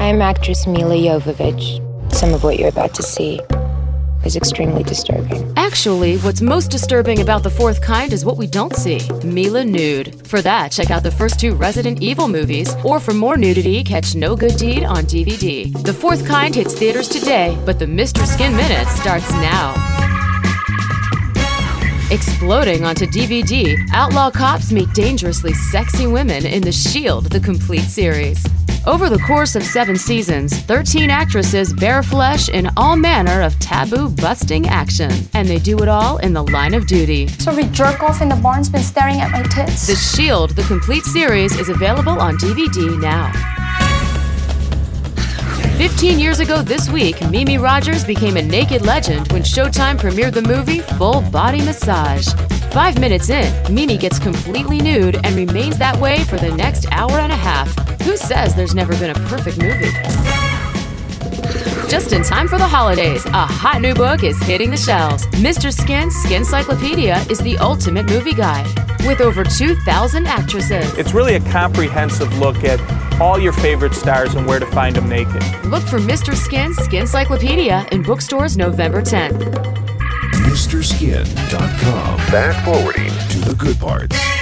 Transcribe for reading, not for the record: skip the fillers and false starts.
I'm actress Mila Jovovich. Some of what you're about to see is extremely disturbing. Actually, what's most disturbing about The Fourth Kind is what we don't see. Mila nude. For that, check out the first 2 Resident Evil movies, or for more nudity, catch No Good Deed on DVD. The Fourth Kind hits theaters today, but the Mr. Skin Minute starts now. Exploding onto DVD, outlaw cops meet dangerously sexy women in The Shield, the complete series. Over the course of 7 seasons, 13 actresses bare flesh in all manner of taboo-busting action. And they do it all in the line of duty. So we jerk off in the barn's been staring at my tits. The Shield, the complete series, is available on DVD now. 15 years ago this week, Mimi Rogers became a naked legend when Showtime premiered the movie Full Body Massage. 5 minutes in, Mimi gets completely nude and remains that way for the next hour and a half. Who says there's never been a perfect movie? Just in time for the holidays, a hot new book is hitting the shelves. Mr. Skin's Skincyclopedia is the ultimate movie guide, with over 2,000 actresses. It's really a comprehensive look at all your favorite stars and where to find them naked. Look for Mr. Skin's Skincyclopedia in bookstores November 10th. MrSkin.com. Fast forwarding to the good parts.